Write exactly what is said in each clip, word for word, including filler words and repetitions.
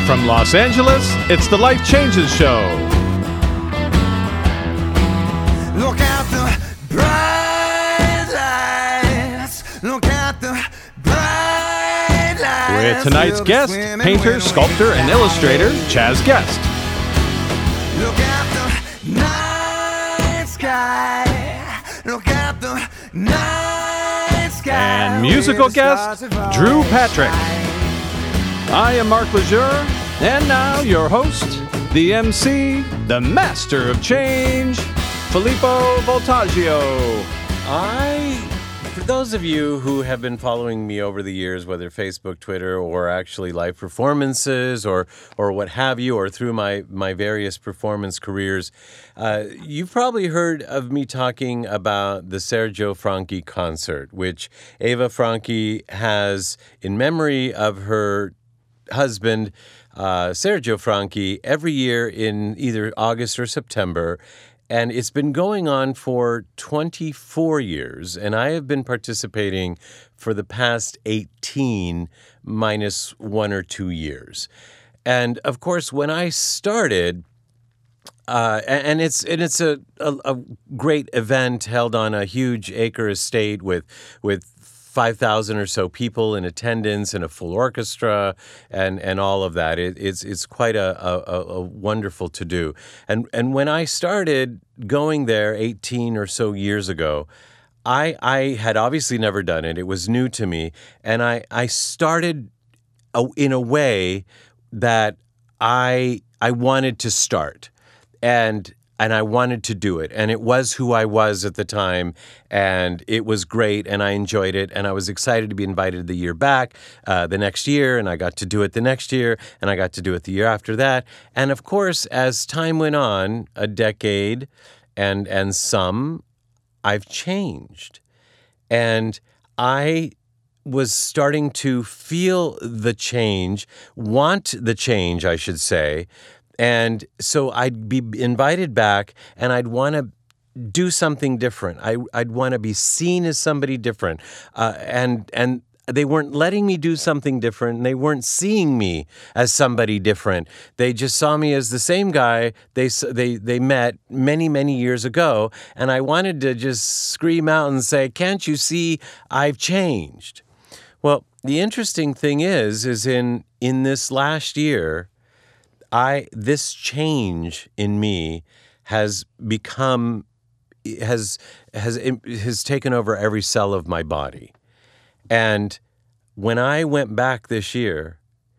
From Los Angeles, it's the Life Changes Show. Look at the bright lights. Look at the bright lights. With tonight's guest, painter, sculptor, and illustrator, Chaz Guest. Look at the night sky. Look at the night sky. And musical guest, Drew Patrick. I am Mark Lejeune, and now your host, the M C, the master of change, Filippo Voltaggio. I, for those of you who have been following me over the years, whether Facebook, Twitter, or actually live performances, or or what have you, or through my, my various performance careers, uh, you've probably heard of me talking about the Sergio Franchi concert, which Eva Franchi has in memory of her husband, uh, Sergio Franchi, every year in either August or September. And it's been going on for twenty-four years, and I have been participating for the past eighteen minus one or two years. And of course, when I started, uh, and it's and it's a, a, a great event held on a huge acre estate with with five thousand or so people in attendance and a full orchestra and, and all of that. It, it's it's quite a, a, a wonderful to-do. And and when I started going there eighteen or so years ago, I I had obviously never done it. It was new to me. And I, I started a, in a way that I I wanted to start. And And I wanted to do it, and it was who I was at the time, and it was great, and I enjoyed it, and I was excited to be invited the year back, uh, the next year, and I got to do it the next year, and I got to do it the year after that. And of course, as time went on, a decade and and some, I've changed. And I was starting to feel the change, want the change, I should say. And so I'd be invited back, and I'd want to do something different. I, I'd want to be seen as somebody different. Uh, and and they weren't letting me do something different, and they weren't seeing me as somebody different. They just saw me as the same guy they they they met many, many years ago. And I wanted to just scream out and say, "Can't you see I've changed?" Well, the interesting thing is, is in in this last year, I this change in me has become has has has taken over every cell of my body. And when I went back this year,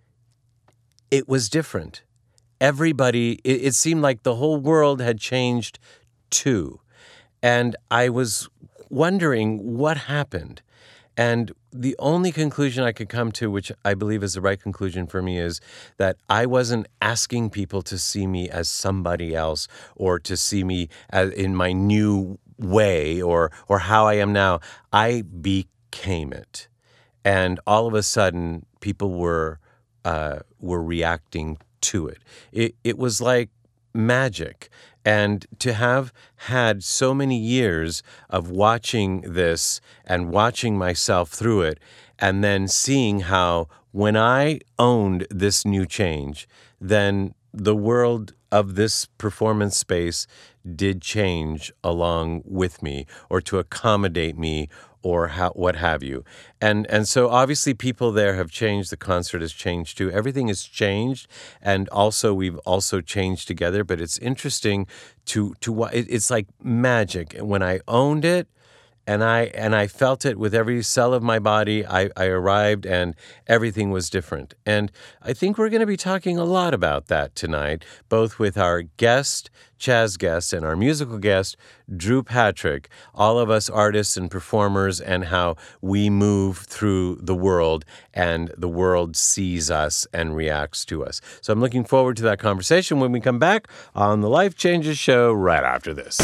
it was different. Everybody, it, it seemed like the whole world had changed too. And I was wondering what happened. And the only conclusion I could come to, which I believe is the right conclusion for me, is that I wasn't asking people to see me as somebody else or to see me as in my new way or or how I am now. I became it. And all of a sudden, people were uh, were reacting to it. It it was like magic. And to have had so many years of watching this and watching myself through it, and then seeing how when I owned this new change, then the world of this performance space did change along with me or to accommodate me or how, what have you. And and so obviously people there have changed. The concert has changed too. Everything has changed. And also we've also changed together. But it's interesting to, to it, it's like magic. When I owned it, And I and I felt it with every cell of my body. I, I arrived and everything was different. And I think we're going to be talking a lot about that tonight, both with our guest, Chaz Guest, and our musical guest, Drew Patrick, all of us artists and performers, and how we move through the world and the world sees us and reacts to us. So I'm looking forward to that conversation when we come back on the Life Changes Show right after this.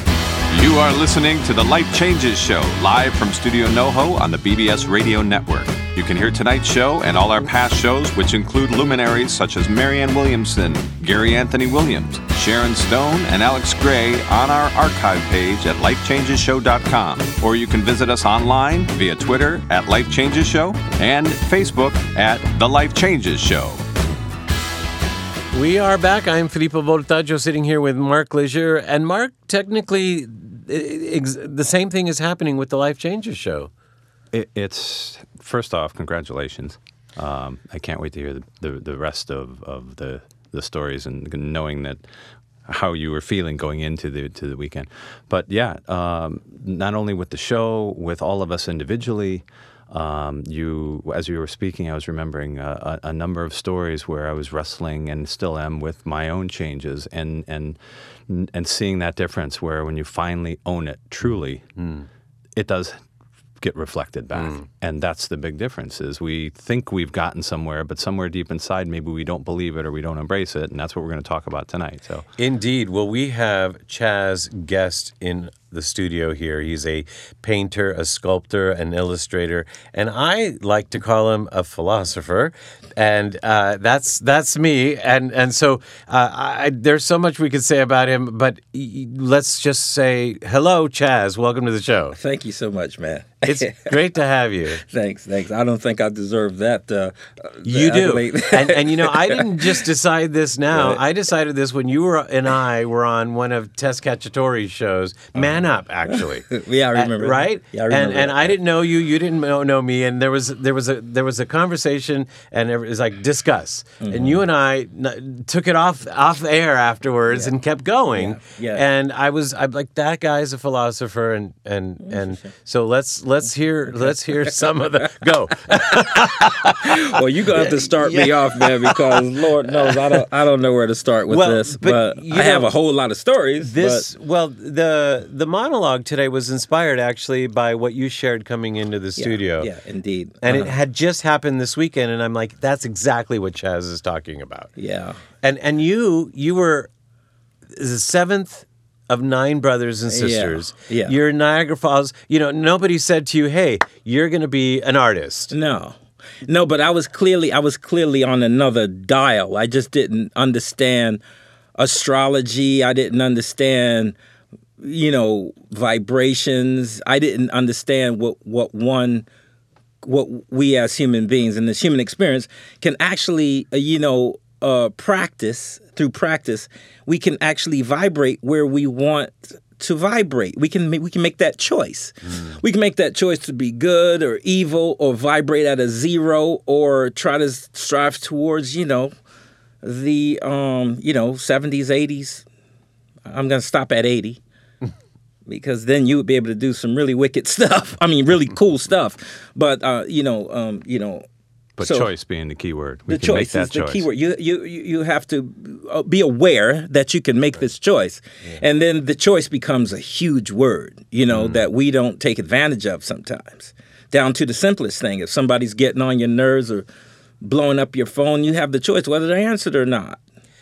You are listening to The Life Changes Show, live from Studio NoHo on the B B S Radio Network. You can hear tonight's show and all our past shows, which include luminaries such as Marianne Williamson, Gary Anthony Williams, Sharon Stone, and Alex Gray on our archive page at life changes show dot com. Or you can visit us online via Twitter at Life Changes Show and Facebook at The Life Changes Show. We are back. I'm Filippo Voltaggio sitting here with Mark Leisure. And Mark, technically, ex- the same thing is happening with the Life Changes show. It, it's, first off, congratulations. Um, I can't wait to hear the, the, the rest of, of the, the stories and knowing that how you were feeling going into the to the weekend. But yeah, um, not only with the show, with all of us individually, Um, you, as you were speaking, I was remembering a, a, a number of stories where I was wrestling and still am with my own changes, and and and seeing that difference where when you finally own it truly, mm. it does get reflected back, mm. and that's the big difference. Is we think we've gotten somewhere, but somewhere deep inside, maybe we don't believe it or we don't embrace it, and that's what we're going to talk about tonight. So, indeed, well, we have Chaz Guest in the studio here. He's a painter, a sculptor, an illustrator, and I like to call him a philosopher. And uh, that's that's me. And and so uh, I, there's so much we could say about him, but let's just say hello, Chaz. Welcome to the show. Thank you so much, man. It's great to have you. Thanks, thanks. I don't think I deserve that. Uh, you do. and, and, you know, I didn't just decide this now. Right. I decided this when you were and I were on one of Tess Cacciatore's shows, Man Up, actually. Yeah, I remember. Uh, right? Yeah, I remember. And, and I didn't know you. You didn't know, know me. And there was there was a there was a conversation, and it was like discuss. Mm-hmm. And you and I n- took it off off air afterwards yeah. and kept going. Yeah. yeah. And I was I'm like, that guy's a philosopher, and and yeah, and sure. so let's let's hear okay. let's hear some of the go. Well, you're gonna have to start yeah. me off, man, because Lord knows I don't I don't know where to start with well, this. But, but I know, have a whole lot of stories. This but... well the the monologue today was inspired actually by what you shared coming into the studio. Yeah, yeah indeed. And uh-huh. it had just happened this weekend, and I'm like, that's exactly what Chaz is talking about. Yeah. And and you you were the seventh of nine brothers and sisters. Yeah. yeah. You're in Niagara Falls. You know, nobody said to you, hey, you're going to be an artist. No. No, but I was clearly I was clearly on another dial. I just didn't understand astrology. I didn't understand, you know, vibrations. I didn't understand what what one what we as human beings in this human experience can actually, uh, you know, uh, practice through practice. We can actually vibrate where we want to vibrate. We can we can make that choice. Mm. We can make that choice to be good or evil, or vibrate at a zero, or try to strive towards, you know, the um, you know, seventies, eighties. I'm gonna stop at eighty. Because then you would be able to do some really wicked stuff. I mean, really cool stuff. But uh, you know, um, you know. But so choice being the key word. We the can choice make that is the choice. key word. You you you have to be aware that you can make this choice, yeah. and then the choice becomes a huge word. You know mm. that we don't take advantage of sometimes. Down to the simplest thing: if somebody's getting on your nerves or blowing up your phone, you have the choice whether to answer it or not.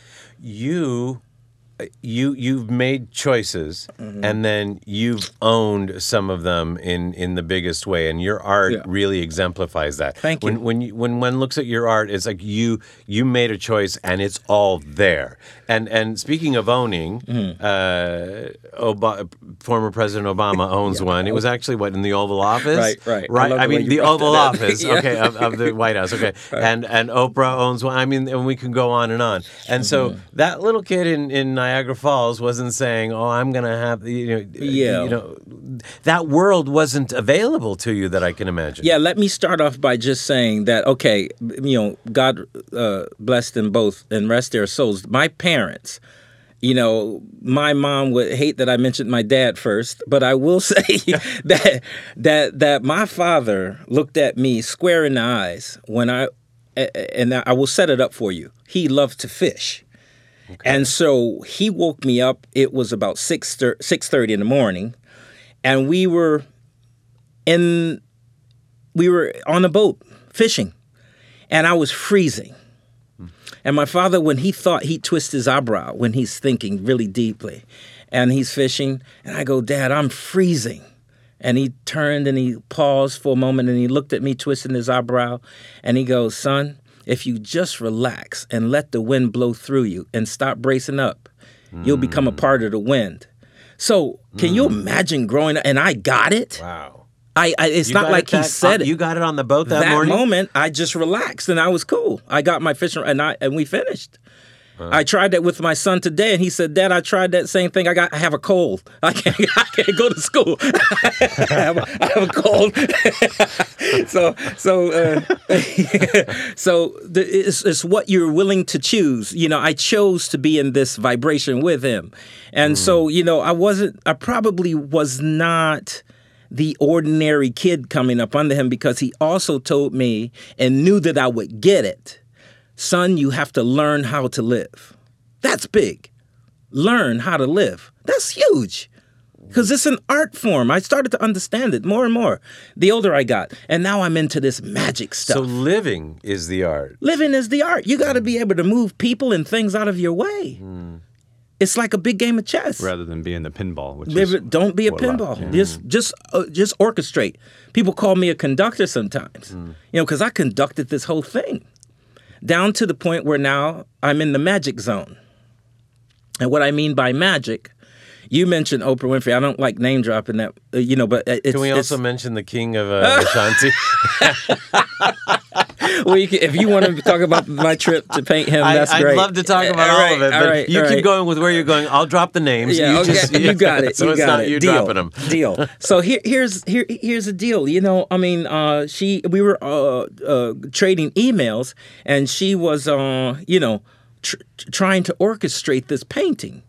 You. You you've made choices, mm-hmm. and then you've owned some of them in, in the biggest way, and your art yeah. really exemplifies that. Thank you. When when you, when one looks at your art, it's like you you made a choice, and it's all there. And and speaking of owning, mm-hmm. uh, Ob- former President Obama owns yeah. one. It was actually what in the Oval Office, right? Right. Right. I, I mean the Oval Office, yeah. okay, of, of the White House, okay. Right. And and Oprah owns one. I mean, and we can go on and on. And so mm-hmm. that little kid in in Niagara Falls wasn't saying, "Oh, I'm going to have," you know, yeah. you know, that world wasn't available to you that I can imagine. Yeah, let me start off by just saying that, okay, you know, God uh, bless them both and rest their souls. My parents, you know, my mom would hate that I mentioned my dad first, but I will say that that that my father looked at me square in the eyes when I, and I will set it up for you. He loved to fish. Okay. And so he woke me up. It was about six thirty in the morning, and we were in we were on a boat fishing, and I was freezing. Hmm. And my father, when he thought, he'd twist his eyebrow when he's thinking really deeply, and he's fishing, and I go, "Dad, I'm freezing." And he turned and he paused for a moment, and he looked at me, twisting his eyebrow, and he goes, "Son, if you just relax and let the wind blow through you and stop bracing up, mm. you'll become a part of the wind." So can mm. you imagine growing up? And I got it. Wow. I, I It's you not like that, he said uh, it. You got it on the boat that, that morning? That moment, I just relaxed and I was cool. I got my fishing and I and we finished. I tried that with my son today, and he said, "Dad, I tried that same thing. I got, I have a cold. I can't, I can't go to school. I, have a, I have a cold." so, so, uh, so the, it's, it's what you're willing to choose. You know, I chose to be in this vibration with him, and mm. so you know, I wasn't. I probably was not the ordinary kid coming up under him, because he also told me and knew that I would get it. Son, you have to learn how to live. That's big. Learn how to live. That's huge. Because it's an art form. I started to understand it more and more the older I got. And now I'm into this magic stuff. So living is the art. Living is the art. You got to be able to move people and things out of your way. Mm. It's like a big game of chess. Rather than being the pinball. Which Live is it, don't be a pinball. Yeah. Just just uh, just orchestrate. People call me a conductor sometimes. Mm. You know, because I conducted this whole thing. Down to the point where now I'm in the magic zone. And what I mean by magic, you mentioned Oprah Winfrey. I don't like name dropping that, uh, you know, but it's... Can we also it's, mention the king of uh, Ashanti? Well, you can, if you want to talk about my trip to paint him, that's I, great. I'd love to talk about all, all right, of it, but right, you keep right. going with where you're going. I'll drop the names. Yeah, you, okay. just, you got it. So you it's got not it. you deal, dropping them. Deal. So here, here's here, here's the deal. You know, I mean, uh, she we were uh, uh, trading emails, and she was, uh, you know, tr- trying to orchestrate this painting.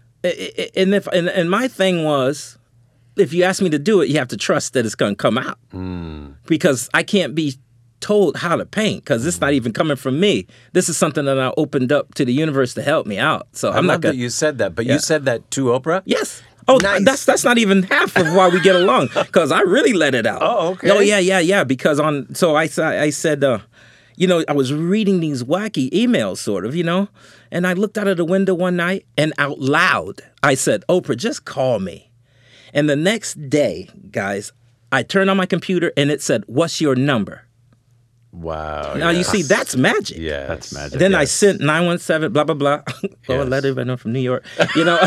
And if and, and my thing was, if you ask me to do it, you have to trust that it's going to come out, mm. because I can't be told how to paint, because it's not even coming from me. This is something that I opened up to the universe to help me out. So I I'm love not gonna, that you said that, but yeah. you said that to Oprah? Yes. Oh, nice. that's that's not even half of why we get along, because I really let it out. Oh, okay. Oh, yeah, yeah, yeah. Because on, so I I said, uh, you know, I was reading these wacky emails, sort of, you know, and I looked out of the window one night, and out loud, I said, Oprah, just call me. And the next day, guys, I turned on my computer, and it said, what's your number? Wow. Now, yes. you see, that's magic. Yeah, that's magic. Then yes. I sent nine one seven, blah, blah, blah. Oh, Yes. a letter I know from New York. You know,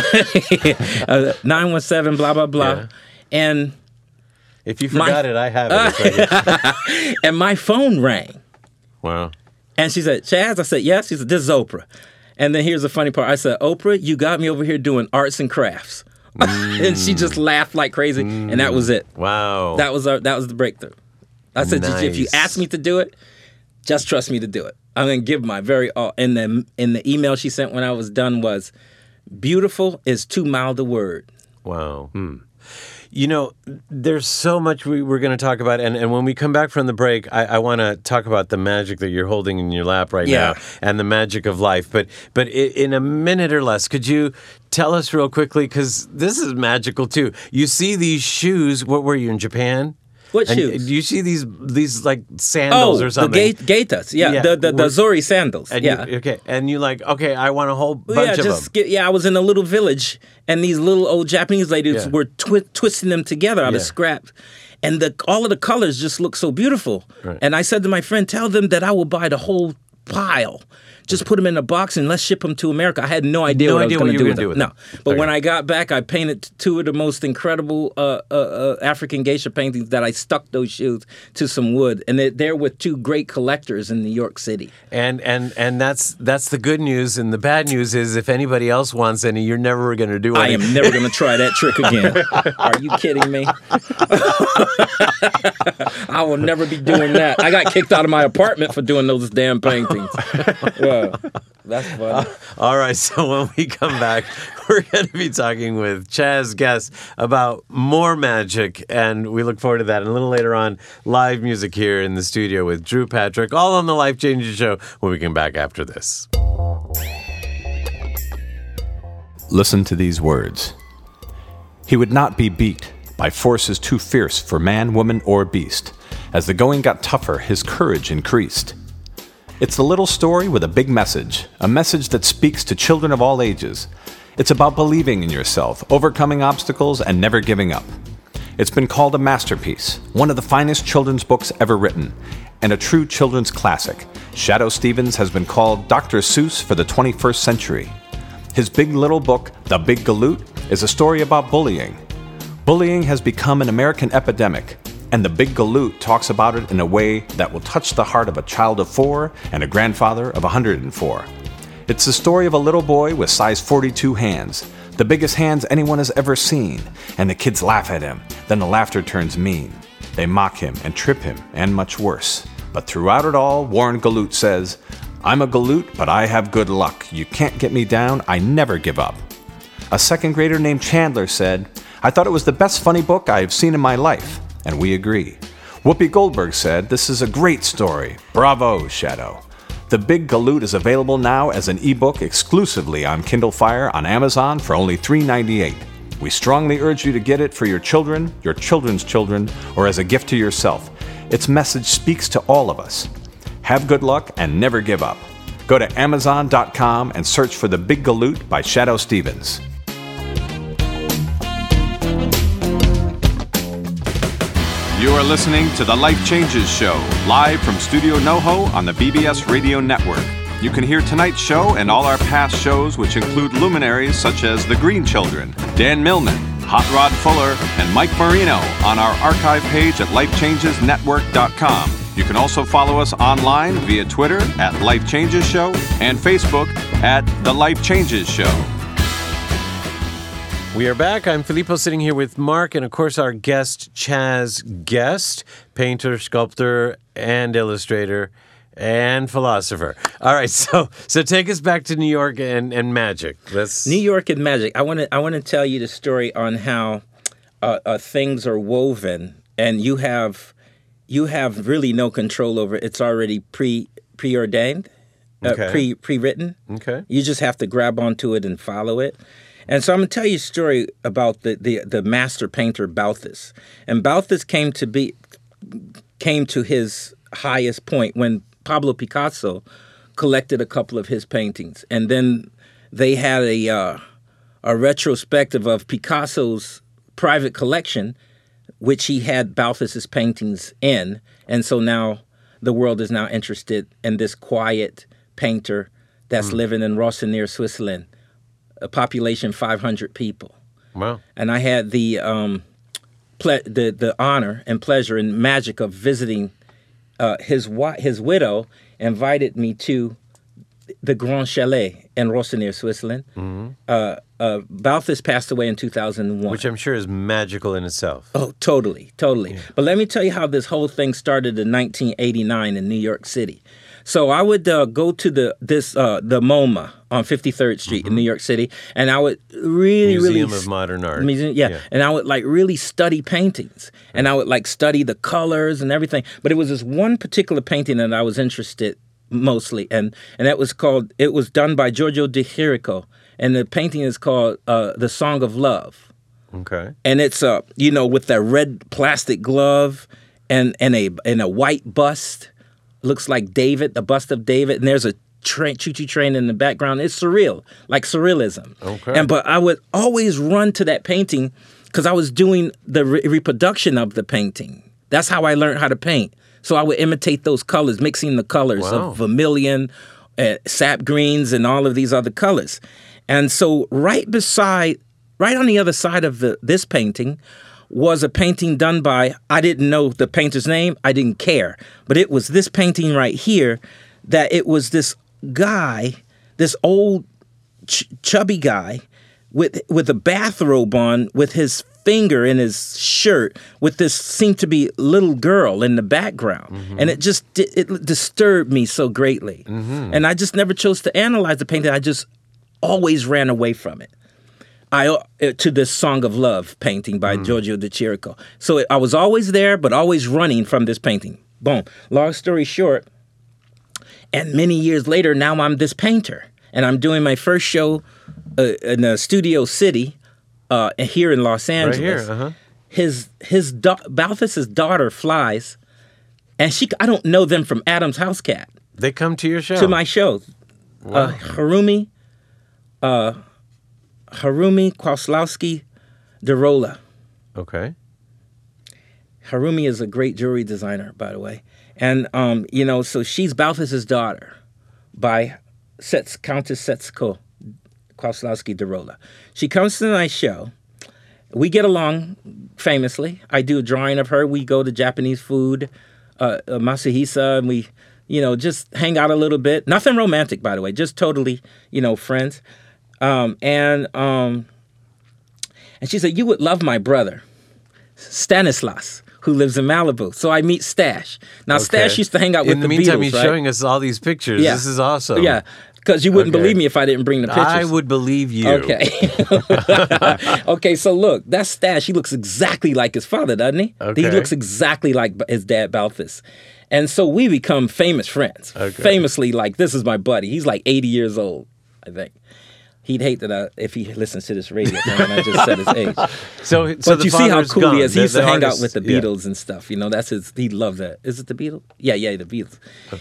uh, nine one seven, blah, blah, blah. Yeah. And if you my- forgot it, I have it. It's right here. and my phone rang. Wow. And she said, Chaz? I said, yes. She said, this is Oprah. And then here's the funny part. I said, Oprah, you got me over here doing arts and crafts. Mm. And she just laughed like crazy. Mm. And that was it. Wow. That was our, that was the breakthrough. I said, Nice. if you ask me to do it, just trust me to do it. I'm going to give my very all. And the, in the email she sent when I was done was, beautiful is too mild a word. Wow. Hmm. You know, there's so much we, we're going to talk about. And, and when we come back from the break, I, I want to talk about the magic that you're holding in your lap right Yeah. now and the magic of life. But but in a minute or less, could you tell us real quickly, because this is magical too. You see these shoes. What were you, in Japan? What and shoes? Do you see these these like sandals oh, or something? the gate, gatas. Yeah, Yeah. the, the, the We're- Zori sandals. And yeah. you, okay, and you like, okay, I want a whole bunch yeah, of just them. Get, yeah, I was in a little village, and these little old Japanese ladies Yeah. were twi- twisting them together out Yeah. of scrap, and the all of the colors just look so beautiful. Right. And I said to my friend, "Tell them that I will buy the whole pile. Just put them in a box and let's ship them to America." I had no idea No what idea I was what going you to do were with gonna them. do with No, but Okay. when I got back, I painted two of the most incredible uh, uh, uh, African geisha paintings that I stuck those shoes to some wood, and they're, they're with two great collectors in New York City. And and and that's that's the good news, and the bad news is if anybody else wants any, you're never going to do I any. am never going to try that trick again. Are you kidding me? I will never be doing that. I got kicked out of my apartment for doing those damn paintings. Well, that's funny. All right, so when we come back, we're going to be talking with Chaz Guess about more magic, and we look forward to that. And a little later on, live music here in the studio with Drew Patrick, all on the Life Changing Show, when we come back after this. Listen to these words. He would not be beat by forces too fierce for man, woman, or beast. As the going got tougher, his courage increased. It's a little story with a big message, a message that speaks to children of all ages. It's about believing in yourself, overcoming obstacles, and never giving up. It's been called a masterpiece, one of the finest children's books ever written, and a true children's classic. Shadoe Stevens has been called Doctor Seuss for the twenty-first century. His big little book, The Big Galoot, is a story about bullying. Bullying has become an American epidemic, and The Big Galoot talks about it in a way that will touch the heart of a child of four and a grandfather of one hundred four. It's the story of a little boy with size forty-two hands, the biggest hands anyone has ever seen, and the kids laugh at him. Then the laughter turns mean. They mock him and trip him, and much worse. But throughout it all, Warren Galoot says, "I'm a Galoot, but I have good luck. You can't get me down, I never give up." A second grader named Chandler said, "I thought it was the best funny book I have seen in my life." And we agree. Whoopi Goldberg said, "This is a great story. Bravo, Shadow." The Big Galoot is available now as an ebook exclusively on Kindle Fire on Amazon for only three dollars and ninety-eight cents. We strongly urge you to get it for your children, your children's children, or as a gift to yourself. Its message speaks to all of us. Have good luck and never give up. Go to amazon dot com and search for The Big Galoot by Shadow Stevens. You are listening to The Life Changes Show, live from Studio NoHo on the B B S Radio Network. You can hear tonight's show and all our past shows, which include luminaries such as The Green Children, Dan Millman, Hot Rod Fuller, and Mike Marino on our archive page at life changes network dot com. You can also follow us online via Twitter at Life Changes Show and Facebook at The Life Changes Show. We are back. I'm Filippo sitting here with Mark and, of course, our guest, Chaz Guest, painter, sculptor, and illustrator, and philosopher. All right, so so take us back to New York and, and magic. Let's... New York and magic. I want to I want to tell you the story on how uh, uh, things are woven, and you have you have really no control over it. It's already pre preordained, uh, Okay. pre pre-written. Okay. You just have to grab onto it and follow it. And so I'm going to tell you a story about the, the, the master painter Balthus. And Balthus came to be came to his highest point when Pablo Picasso collected a couple of his paintings. And then they had a uh, a retrospective of Picasso's private collection, which he had Balthus's paintings in. And so now the world is now interested in this quiet painter that's mm. living in Rossinier, Switzerland. A population five hundred people. Wow. And I had the um, ple- the the honor and pleasure and magic of visiting uh, his wi- his widow invited me to the Grand Chalet in Rossinier, Switzerland. Mm-hmm. Uh, uh, Balthus passed away in two thousand one. Which I'm sure is magical in itself. Oh, totally, totally. Yeah. But let me tell you how this whole thing started in nineteen eighty-nine in New York City. So I would uh, go to the this uh, the MoMA on fifty-third Street mm-hmm. in New York City, and I would really, Museum really... Museum of Modern Art. Museum, yeah. yeah, and I would like really study paintings, and I would like study the colors and everything. But it was this one particular painting that I was interested mostly, and and that was called, it was done by Giorgio de Chirico, and the painting is called uh, The Song of Love. Okay. And it's, uh, you know, with that red plastic glove and, and, a, and a white bust. Looks like David, the bust of David, and there's a train, choo-choo train in the background. It's surreal, like surrealism. Okay. And but I would always run to that painting because I was doing the re- reproduction of the painting. That's how I learned how to paint. So I would imitate those colors, mixing the colors Wow. of vermilion, uh, sap greens, and all of these other colors. And so right beside, right on the other side of the this painting was a painting done by, I didn't know the painter's name, I didn't care, but it was this painting right here that it was this guy, this old ch- chubby guy with with a bathrobe on, with his finger in his shirt, with this seemed to be little girl in the background. Mm-hmm. And it just, it disturbed me so greatly. Mm-hmm. And I just never chose to analyze the painting, I just always ran away from it. I uh, to this Song of Love painting by mm. Giorgio de Chirico. So it, I was always there, but always running from this painting. Boom. Long story short, and many years later, now I'm this painter. And I'm doing my first show uh, in a Studio City uh, here in Los Angeles. Right here, uh-huh. His, his da- Balthus's daughter flies, and she I don't know them from Adam's House Cat. They come to your show? To my show. Wow. Uh, Harumi... Uh, Harumi Kwaslowski Derola. Okay. Harumi is a great jewelry designer, by the way. And, um, you know, so she's Balthus's daughter by Sets, Countess Setsuko Kwaslowski Derola. She comes to my show. We get along famously. I do a drawing of her. We go to Japanese food, uh, uh, Masahisa, and we, you know, just hang out a little bit. Nothing romantic, by the way, just totally, you know, friends. Um, and um, and she said, you would love my brother, Stanislas, who lives in Malibu. So I meet Stash. Now, Okay. Stash used to hang out with In the, the meantime, Beatles, he's right? showing us all these pictures. Yeah. This is awesome. Yeah, because you wouldn't Okay. believe me if I didn't bring the pictures. I would believe you. Okay. Okay, so look, that's Stash. He looks exactly like his father, doesn't he? Okay. He looks exactly like b- his dad, Balthus. And so we become famous friends. Okay. Famously, like, this is my buddy. He's like eighty years old, I think. He'd hate that I, if he listens to this radio thing and I just said his age. So, so But the you see how father's cool gone. he is. He The- used to the hang out artist- with the yeah. Beatles and stuff. You know, that's his, he loved that. Is it the Beatles? Yeah, yeah, the Beatles.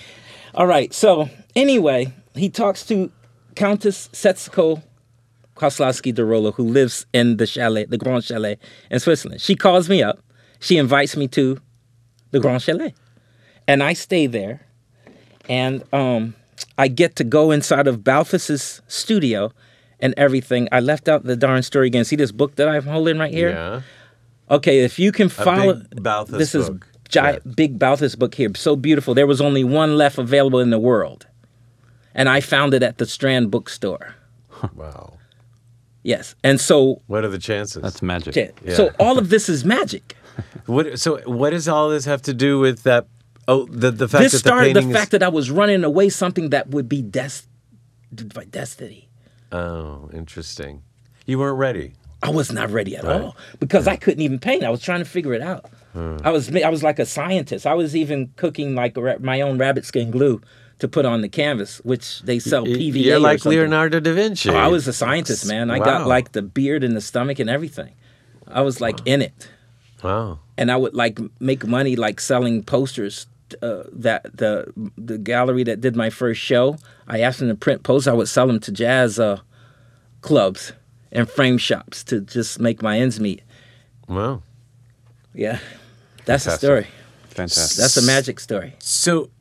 All right, so anyway, he talks to Countess Setsuko Koslowski de Rolo, who lives in the chalet, the Grand Chalet in Switzerland. She calls me up. She invites me to the Grand Chalet. And I stay there. And um, I get to go inside of Balthus's studio and everything. I left out the darn story again. See this book that I'm holding right here? Yeah. Okay, if you can follow... big Balthus This is book. giant, Yeah. big Balthus book here. So beautiful. There was only one left available in the world. And I found it at the Strand bookstore. Wow. Yes. And so... What are the chances? That's magic. Yeah. Yeah. So all of this is magic. What? So what does all this have to do with that? Oh, the the fact This that started the the painting fact that I was running away something that would be des- by destiny. is. Oh, interesting. You weren't ready. I was not ready at all because I couldn't even paint. I was trying to figure it out. I was I was like a scientist. I was even cooking like a, ra- my own rabbit skin glue to put on the canvas, which they sell P V A. You're or like something. Leonardo da Vinci. Oh, I was a scientist, man. I got Wow. like the beard and the stomach and everything. I was like in it. Wow. And I would like make money like selling posters. Uh, that the the gallery that did my first show, I asked them to print posters. I would sell them to jazz uh, clubs and frame shops to just make my ends meet. Wow. Yeah, that's Fantastic. a story. Fantastic. That's a magic story. So,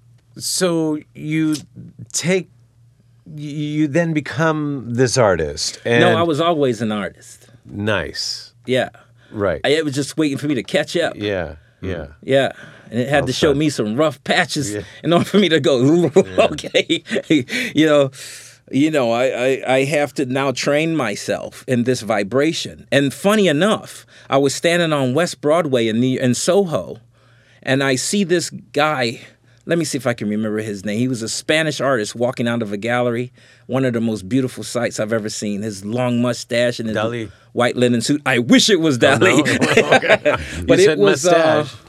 so you take, you, you then become this artist. And No, I was always an artist. nice. Yeah, Right. I, it was just waiting for me to catch up. yeah. Yeah. Yeah. And it had to show fun. me some rough patches Yeah. in order for me to go, ooh, okay. you know, you know, I, I, I have to now train myself in this vibration. And funny enough, I was standing on West Broadway in, the, in Soho, and I see this guy. Let me see if I can remember his name. He was a Spanish artist walking out of a gallery, one of the most beautiful sights I've ever seen. His long mustache and his Dali. white linen suit. I wish it was Dali. but You it said was uh, mustache.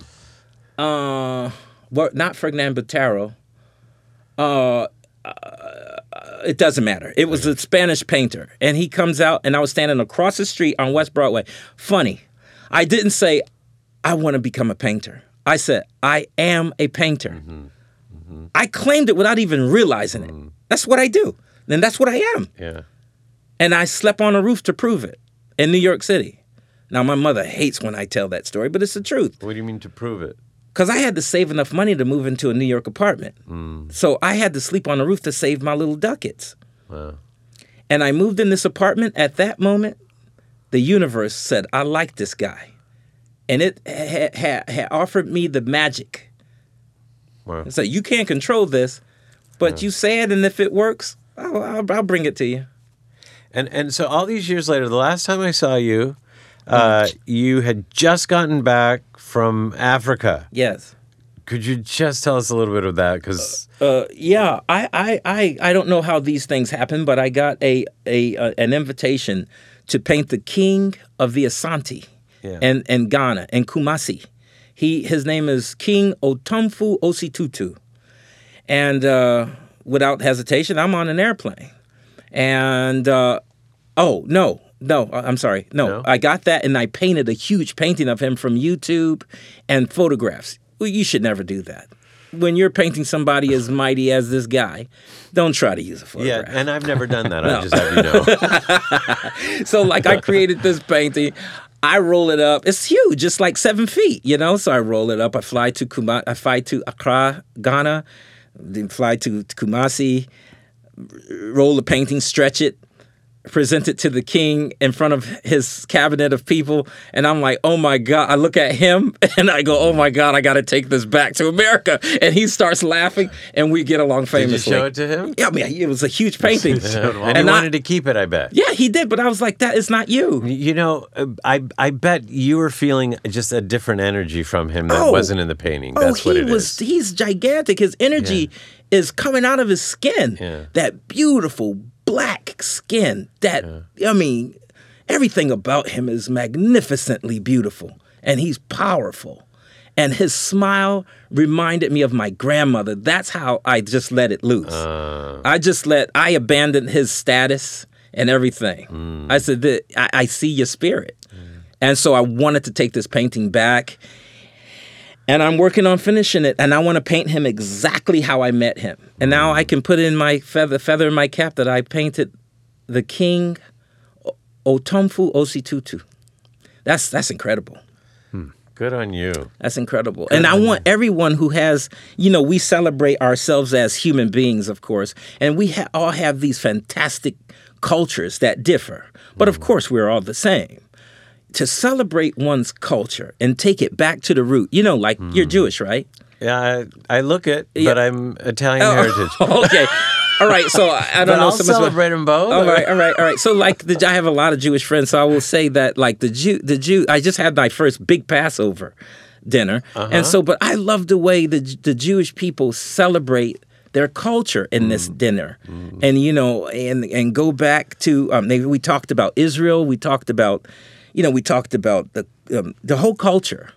uh, well, not Ferdinand Botero. Uh, uh, it doesn't matter. It was a Spanish painter, and he comes out, and I was standing across the street on West Broadway. Funny, I didn't say I want to become a painter. I said I am a painter. Mm-hmm. Mm-hmm. I claimed it without even realizing it. That's what I do, and that's what I am. Yeah. And I slept on a roof to prove it in New York City. Now my mother hates when I tell that story, but it's the truth. What do you mean to prove it? Because I had to save enough money to move into a New York apartment. So I had to sleep on the roof to save my little ducats. Wow. And I moved in this apartment. At that moment, the universe said, I like this guy. And it had ha- ha- offered me the magic. Wow. So you can't control this, but you say it, and if it works, I'll, I'll, I'll bring it to you. And and so all these years later, the last time I saw you, uh, you had just gotten back from Africa. Yes. Could you just tell us a little bit of that? Because Uh, yeah, I, I, I, I don't know how these things happen, but I got a, a, a an invitation to paint the king of the Asante Yeah. in, in Ghana, in Kumasi. He his name is King Otumfu Ositutu. And uh, without hesitation, I'm on an airplane. And uh, oh no, no, I- I'm sorry, no, No? I got that, and I painted a huge painting of him from YouTube and photographs. Well, you should never do that. When you're painting somebody as mighty as this guy, don't try to use a yeah, photograph. and I've never done that. No. I just have you know. So like I created this painting. I roll it up. It's huge. It's like seven feet, you know? So I roll it up. I fly to Kuma, I fly to Accra, Ghana, then fly to Kumasi, roll the painting, stretch it, present it to the king in front of his cabinet of people. And I'm like, oh my God. I look at him and I go, oh my God, I got to take this back to America. And he starts laughing and we get along famously. Did you show it to him? Yeah, I mean, it was a huge painting. And he I- wanted to keep it, I bet. Yeah, he did. But I was like, that is not you. You know, uh, I I bet you were feeling just a different energy from him that Oh. wasn't in the painting. Oh, That's what he it was, is. he's gigantic. His energy is coming out of his skin. Yeah. That beautiful black skin. That, I mean, everything about him is magnificently beautiful. And he's powerful. And his smile reminded me of my grandmother. That's how I just let it loose. Uh. I just let, I abandoned his status and everything. Mm. I said, that I, I see your spirit. And so I wanted to take this painting back. And I'm working on finishing it, and I want to paint him exactly how I met him. And now I can put in my feather, feather in my cap that I painted the king Otomfu Ositutu. That's that's incredible. Good on you. That's incredible. And I want everyone who has, you know, we celebrate ourselves as human beings, of course, and we ha- all have these fantastic cultures that differ. But of course, we're all the same. To celebrate one's culture and take it back to the root. You know, like you're Jewish, right? Yeah, I, I look it, Yeah. but I'm Italian heritage. Okay. All right. So I, I don't But know I'll so much about- celebrate them both. All right, all right, all right. So like, the, I have a lot of Jewish friends, so I will say that like the Jew, the Jew. I just had my first big Passover dinner, Uh-huh. and so, but I love the way the the Jewish people celebrate their culture in Mm. this dinner, and you know, and and go back to um, they, we talked about Israel, we talked about, you know, we talked about the um, the whole culture.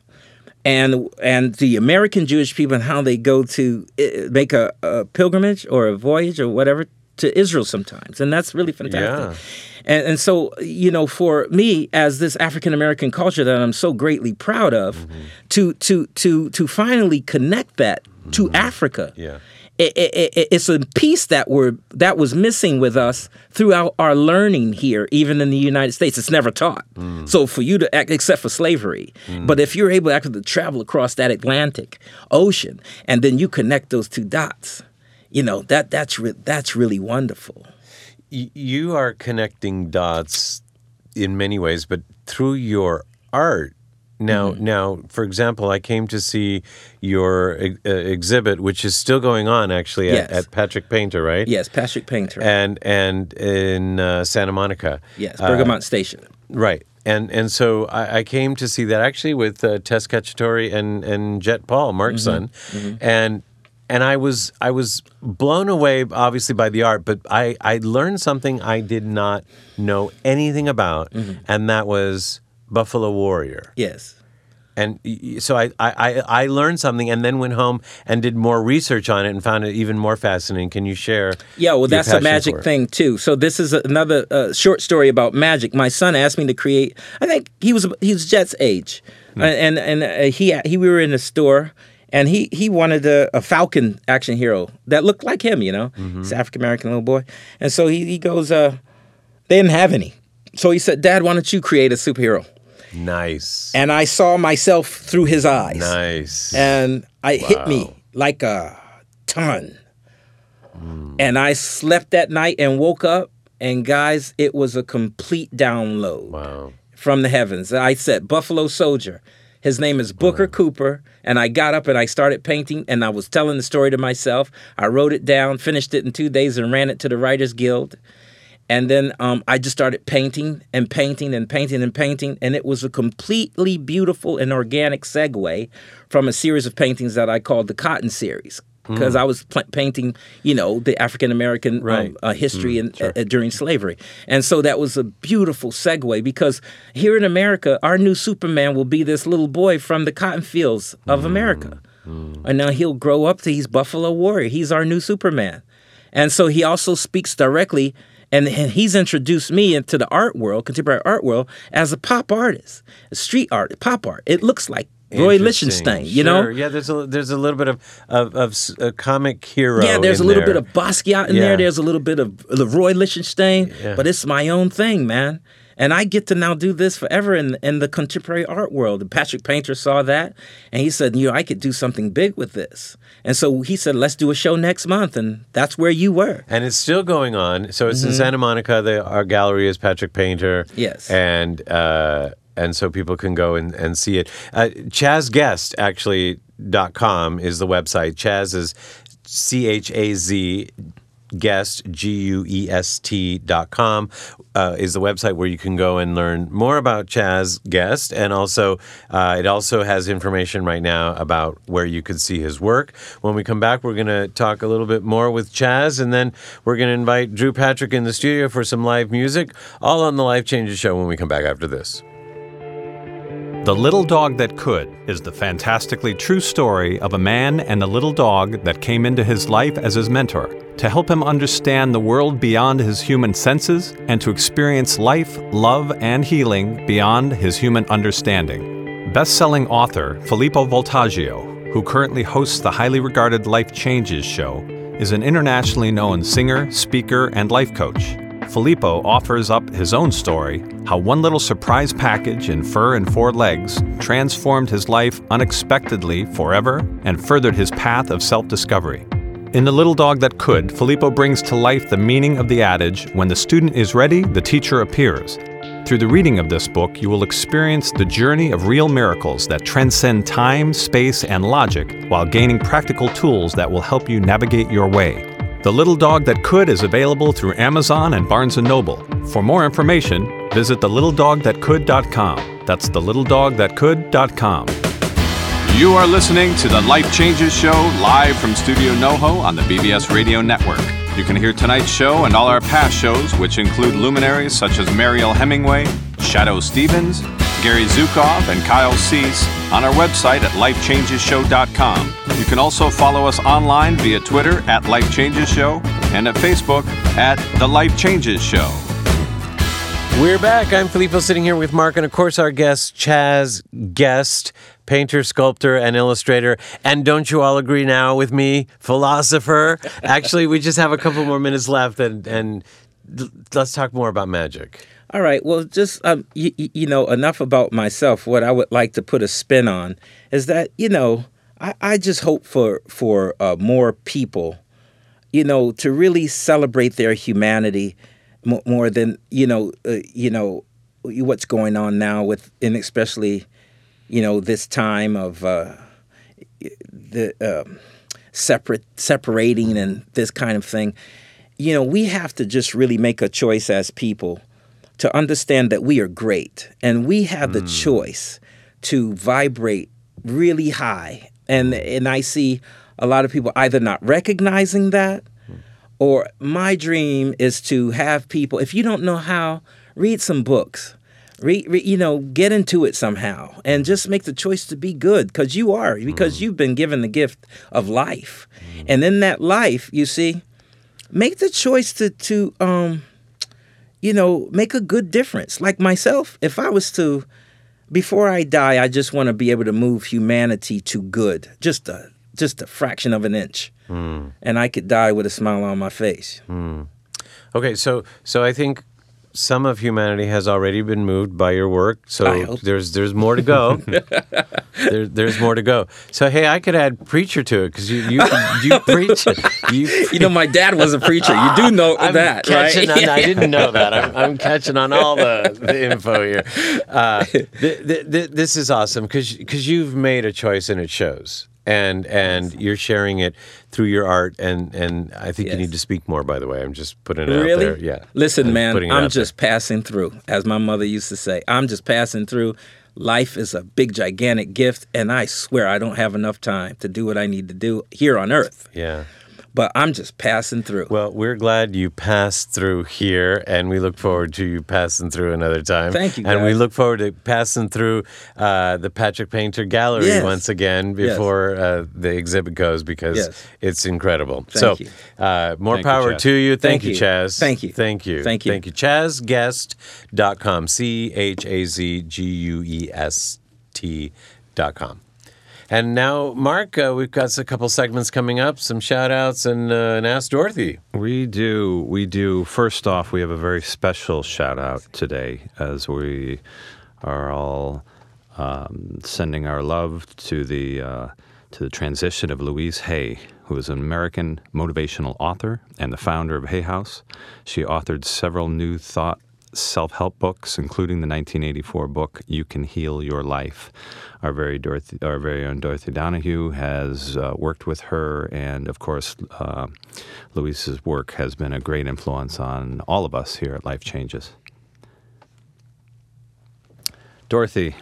And and the American Jewish people and how they go to uh, make a, a pilgrimage or a voyage or whatever to Israel sometimes, and that's really fantastic. Yeah. And and so, you know, for me as this African American culture that I'm so greatly proud of, Mm-hmm. to to to to finally connect that to Africa. Yeah. It, it, it, it's a piece that we're that was missing with us throughout our learning here, even in the United States. It's never taught. So for you to act, except for slavery, but if you're able actually to travel across that Atlantic Ocean and then you connect those two dots, you know that that's re- that's really wonderful. Y- you are connecting dots in many ways, but through your art. Now, Mm-hmm. now, for example, I came to see your ex- uh, exhibit, which is still going on, actually, at, Yes. at Patrick Painter, right? Yes, Patrick Painter. And and in uh, Santa Monica. yes, Uh, Bergamot Station. right. And and so I, I came to see that actually with uh, Tess Cacciatore and and Jet Paul, Mark's son, and and I was I was blown away, obviously, by the art, but I I learned something I did not know anything about, and that was Buffalo Warrior. Yes. And y- y- so I, I, I I learned something and then went home and did more research on it and found it even more fascinating. Can you share? Yeah, well, your that's a passion magic for it? thing too. So this is another uh, short story about magic. My son asked me to create. I think he was he was Jet's age, Hmm. and and uh, he he we were in the store, and he he wanted a, a Falcon action hero that looked like him. You know, Mm-hmm. he's an African American little boy, and so he he goes, uh, they didn't have any, so he said, "Dad, why don't you create a superhero?" Nice. And I saw myself through his eyes. Nice. And I hit me Wow. like a ton. And I slept that night and woke up, and guys, it was a complete download Wow. from the heavens. I said, Buffalo Soldier. His name is Booker Cooper. And I got up and I started painting, and I was telling the story to myself. I wrote it down, finished it in two days, and ran it to the Writers Guild. And then um, I just started painting and painting and painting and painting. And it was a completely beautiful and organic segue from a series of paintings that I called the Cotton Series. Because I was pl- painting, you know, the African-American Right. um, uh, history and, uh, during slavery. And so that was a beautiful segue because here in America, our new Superman will be this little boy from the cotton fields of America. And now he'll grow up to, he's Buffalo Warrior. He's our new Superman. And so he also speaks directly. And, and he's introduced me into the art world, contemporary art world, as a pop artist, a street art, pop art. It looks like Roy Interesting. Lichtenstein, you Sure. know? Yeah, there's a there's a little bit of of, of s- a comic hero. Yeah, there's in a little there. bit of Basquiat in Yeah. there. There's a little bit of Leroy Lichtenstein, Yeah. but it's my own thing, man. And I get to now do this forever in, in the contemporary art world. And Patrick Painter saw that, and he said, you know, I could do something big with this. And so he said, let's do a show next month, and that's where you were. And it's still going on. So it's mm-hmm. in Santa Monica. The, our gallery is Patrick Painter. Yes. And uh, and so people can go and, and see it. Uh, Chaz Guest, actually, dot com is the website. Chaz is C H A Z Guest, G U E S T dot com, uh, is the website where you can go and learn more about Chaz Guest. And also, uh, it also has information right now about where you could see his work. When we come back, we're going to talk a little bit more with Chaz, and then we're going to invite Drew Patrick in the studio for some live music, all on the Life Changes Show when we come back after this. The Little Dog That Could is the fantastically true story of a man and a little dog that came into his life as his mentor to help him understand the world beyond his human senses and to experience life, love, and healing beyond his human understanding. Best-selling author Filippo Voltaggio, who currently hosts the highly regarded Life Changes show, is an internationally known singer, speaker, and life coach. Filippo offers up his own story, how one little surprise package in fur and four legs transformed his life unexpectedly forever and furthered his path of self-discovery. In The Little Dog That Could, Filippo brings to life the meaning of the adage, when the student is ready, the teacher appears. Through the reading of this book, you will experience the journey of real miracles that transcend time, space, and logic while gaining practical tools that will help you navigate your way. The Little Dog That Could is available through Amazon and Barnes and Noble. For more information, visit the little dog that could dot com. That's the little dog that could dot com. You are listening to the Life Changes Show live from Studio NoHo on the B B S Radio Network. You can hear tonight's show and all our past shows, which include luminaries such as Mariel Hemingway, Shadoe Stevens, Gary Zukav, and Kyle Cease on our website at life changes show dot com. You can also follow us online via Twitter at Life Changes Show and at Facebook at The Life Changes Show. We're back. I'm Filippo sitting here with Mark and, of course, our guest, Chaz Guest, painter, sculptor, and illustrator. And don't you all agree now with me, philosopher? Actually, we just have a couple more minutes left, and, and let's talk more about magic. All right. Well, just, um, you, you know, enough about myself. What I would like to put a spin on is that, you know, I, I just hope for, for uh, more people, you know, to really celebrate their humanity more, more than, you know, uh, you know, what's going on now with, and especially, you know, this time of uh, the uh, separate separating and this kind of thing. You know, we have to just really make a choice as people to understand that we are great, and we have mm. the choice to vibrate really high. And and I see a lot of people either not recognizing that, or my dream is to have people, if you don't know how, read some books. Read, read, you know, get into it somehow and just make the choice to be good, because you are, because mm. you've been given the gift of life. Mm. And in that life, you see, make the choice to, to um, you know, make a good difference. Like myself, if I was to, before I die, I just want to be able to move humanity to good, just a, just a fraction of an inch. Mm. And I could die with a smile on my face. Mm. Okay, so so I think some of humanity has already been moved by your work, so there's there's more to go. there, there's more to go. So hey, I could add preacher to it, because you you you preach it. You, you know, my dad was a preacher. You do know I'm that, catching right? On, I didn't know that. I'm, I'm catching on all the, the info here. Uh, th- th- th- this is awesome, because because you've made a choice and it shows. And and you're sharing it through your art, and, and I think yes. you need to speak more, by the way. I'm just putting it really? out there. Yeah. Listen, I'm man, I'm just there. passing through, as my mother used to say. I'm just passing through. Life is a big, gigantic gift, and I swear I don't have enough time to do what I need to do here on Earth. Yeah. But I'm just passing through. Well, we're glad you passed through here, and we look forward to you passing through another time. Thank you, guys. And we look forward to passing through uh, the Patrick Painter Gallery yes. once again before yes. uh, the exhibit goes, because yes. it's incredible. Thank so, you. Uh, more Thank power you, to you. Thank, Thank you, you, Chaz. Thank you. Thank you. Thank you. Thank you. Chaz Guest dot com. C H A Z G U E S T dot com. And now, Mark, uh, we've got a couple segments coming up, some shout-outs, and, uh, and Ask Dorothy. We do. We do. First off, we have a very special shout-out today as we are all um, sending our love to the uh, to the transition of Louise Hay, who is an American motivational author and the founder of Hay House. She authored several New Thought self-help books, including the nineteen eighty-four book You Can Heal Your Life. Our very Dorothy, our very own Dorothy Donahue has uh, worked with her, and of course, uh, Louise's work has been a great influence on all of us here at Life Changes. Dorothy,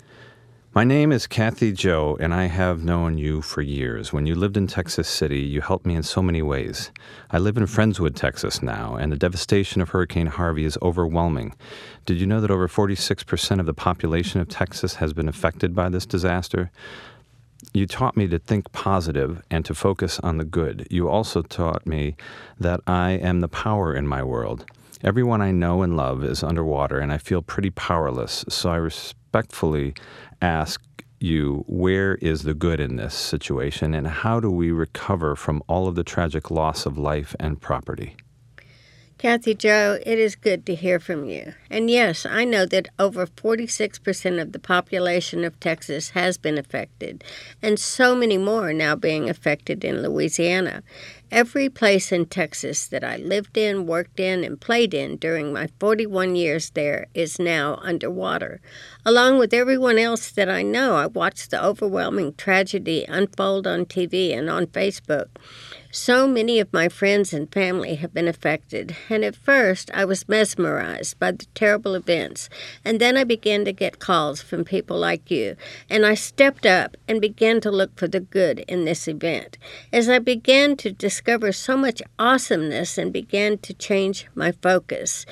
my name is Kathy Joe, and I have known you for years. When you lived in Texas City, you helped me in so many ways. I live in Friendswood, Texas now, and the devastation of Hurricane Harvey is overwhelming. Did you know that over forty-six percent of the population of Texas has been affected by this disaster? You taught me to think positive and to focus on the good. You also taught me that I am the power in my world. Everyone I know and love is underwater, and I feel pretty powerless, so I respectfully ask you, where is the good in this situation, and how do we recover from all of the tragic loss of life and property? Kathy Joe, it is good to hear from you. And yes, I know that over forty-six percent of the population of Texas has been affected, and so many more are now being affected in Louisiana. Every place in Texas that I lived in, worked in, and played in during my forty-one years there is now underwater. Along with everyone else that I know, I watched the overwhelming tragedy unfold on T V and on Facebook. So many of my friends and family have been affected, and at first I was mesmerized by the terrible events, and then I began to get calls from people like you, and I stepped up and began to look for the good in this event. As I began to discover so much awesomeness and began to change my focus,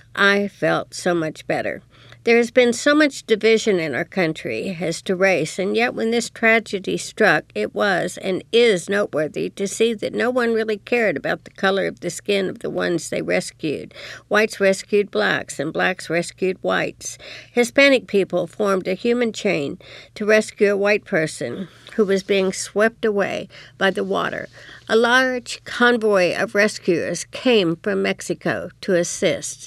I felt so much better. There has been so much division in our country as to race, and yet when this tragedy struck, it was and is noteworthy to see that no one really cared about the color of the skin of the ones they rescued. Whites rescued blacks, and blacks rescued whites. Hispanic people formed a human chain to rescue a white person who was being swept away by the water. A large convoy of rescuers came from Mexico to assist.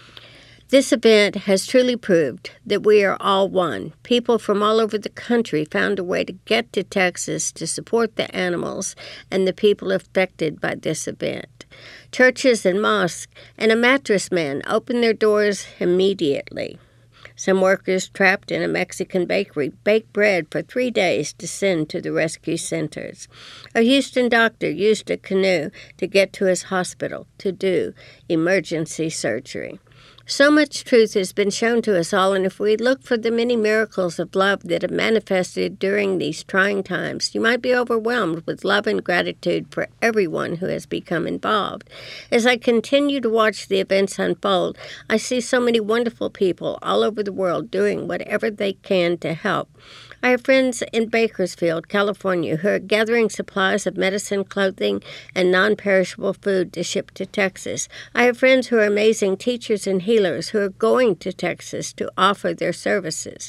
This event has truly proved that we are all one. People from all over the country found a way to get to Texas to support the animals and the people affected by this event. Churches and mosques and a mattress man opened their doors immediately. Some workers trapped in a Mexican bakery baked bread for three days to send to the rescue centers. A Houston doctor used a canoe to get to his hospital to do emergency surgery. So much truth has been shown to us all, and if we look for the many miracles of love that have manifested during these trying times, you might be overwhelmed with love and gratitude for everyone who has become involved. As I continue to watch the events unfold, I see so many wonderful people all over the world doing whatever they can to help. I have friends in Bakersfield, California, who are gathering supplies of medicine, clothing, and non-perishable food to ship to Texas. I have friends who are amazing teachers and healers who are going to Texas to offer their services.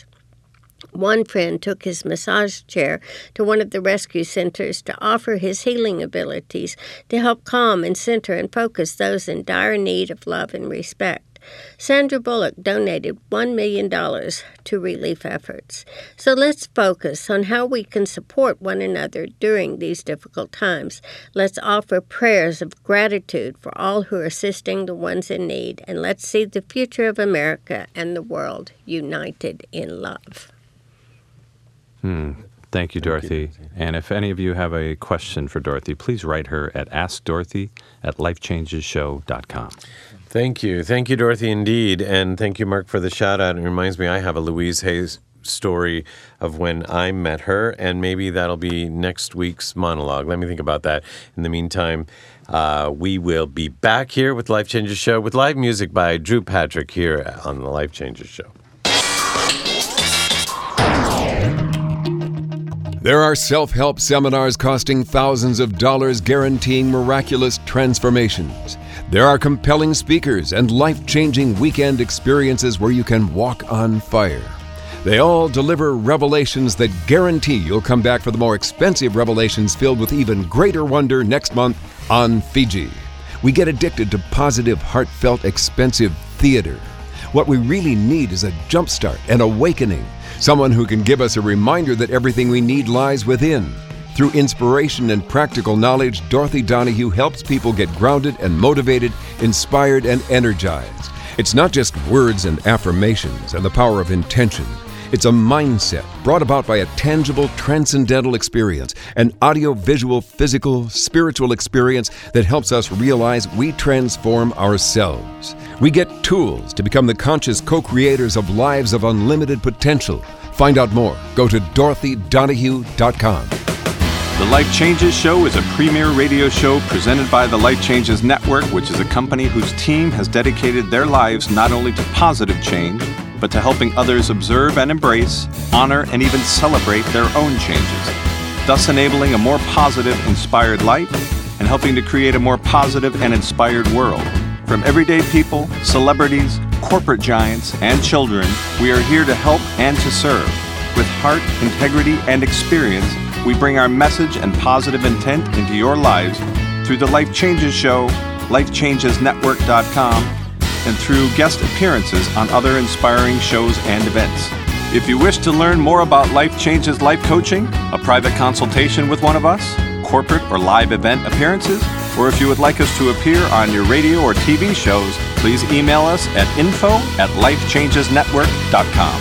One friend took his massage chair to one of the rescue centers to offer his healing abilities to help calm and center and focus those in dire need of love and respect. Sandra Bullock donated one million dollars to relief efforts. So let's focus on how we can support one another during these difficult times. Let's offer prayers of gratitude for all who are assisting the ones in need, and let's see the future of America and the world united in love. Hmm. Thank you, Dorothy. And if any of you have a question for Dorothy, please write her at ask dorothy at life changes show dot com. Thank you. Thank you, Dorothy, indeed. And thank you, Mark, for the shout-out. It reminds me I have a Louise Hayes story of when I met her, and maybe that'll be next week's monologue. Let me think about that. In the meantime, uh, we will be back here with Life Changes Show with live music by Drew Patrick here on the Life Changes Show. There are self-help seminars costing thousands of dollars guaranteeing miraculous transformations. There are compelling speakers and life-changing weekend experiences where you can walk on fire. They all deliver revelations that guarantee you'll come back for the more expensive revelations filled with even greater wonder next month on Fiji. We get addicted to positive, heartfelt, expensive theater. What we really need is a jumpstart, an awakening, someone who can give us a reminder that everything we need lies within. Through inspiration and practical knowledge, Dorothy Donahue helps people get grounded and motivated, inspired and energized. It's not just words and affirmations and the power of intention. It's a mindset brought about by a tangible, transcendental experience, an audio-visual, physical, spiritual experience that helps us realize we transform ourselves. We get tools to become the conscious co-creators of lives of unlimited potential. Find out more. Go to dorothy donahue dot com. The Life Changes Show is a premier radio show presented by the Life Changes Network, which is a company whose team has dedicated their lives not only to positive change, but to helping others observe and embrace, honor, and even celebrate their own changes, thus enabling a more positive, inspired life and helping to create a more positive and inspired world. From everyday people, celebrities, corporate giants, and children, we are here to help and to serve. With heart, integrity, and experience, we bring our message and positive intent into your lives through the Life Changes Show, life changes network dot com, and through guest appearances on other inspiring shows and events. If you wish to learn more about Life Changes Life Coaching, a private consultation with one of us, corporate or live event appearances, or if you would like us to appear on your radio or T V shows, please email us at info at life changes network dot com.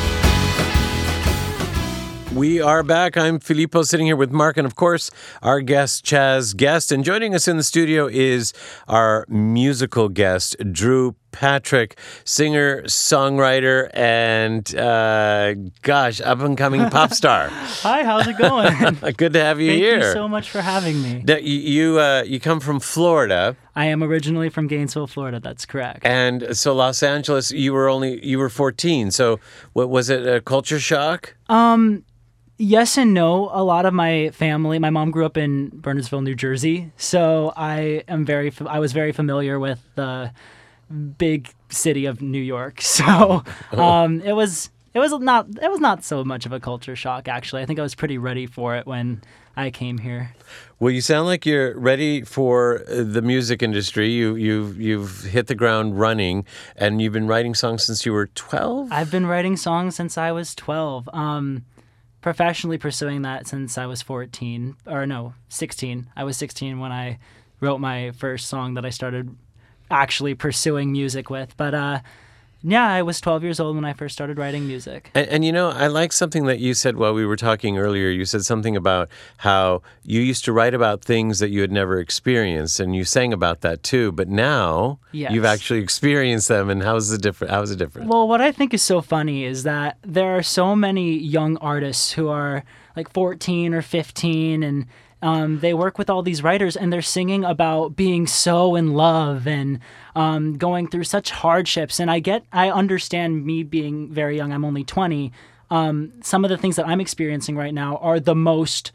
We are back. I'm Filippo sitting here with Mark and, of course, our guest, Chaz Guest. And joining us in the studio is our musical guest, Drew Patrick, singer, songwriter, and, uh, gosh, up-and-coming pop star. Hi, how's it going? Good to have you Thank here. Thank you so much for having me. Now, you you, uh, you come from Florida. I am originally from Gainesville, Florida. That's correct. And so Los Angeles, you were only, you were fourteen. So what was it, a culture shock? Um... Yes and no. A lot of my family, my mom grew up in Bernardsville, New Jersey, so I am very, I was very familiar with the big city of New York. So um, it was, it was not, it was not so much of a culture shock. Actually, I think I was pretty ready for it when I came here. Well, you sound like you're ready for the music industry. You, you've, you've hit the ground running, and you've been writing songs since you were twelve. I've been writing songs since I was twelve. Um, professionally pursuing that since I was fourteen, or no, sixteen. I was sixteen when I wrote my first song that I started actually pursuing music with. But uh, yeah, I was twelve years old when I first started writing music. And, and you know, I like something that you said while we were talking earlier. You said something about how you used to write about things that you had never experienced, and you sang about that too. But now yes. you've actually experienced them, and how's the different? How is it different? Well, what I think is so funny is that there are so many young artists who are like fourteen or fifteen, and Um, they work with all these writers, and they're singing about being so in love and um, going through such hardships. And I get, I understand me being very young. I'm only twenty. Um, some of the things that I'm experiencing right now are the most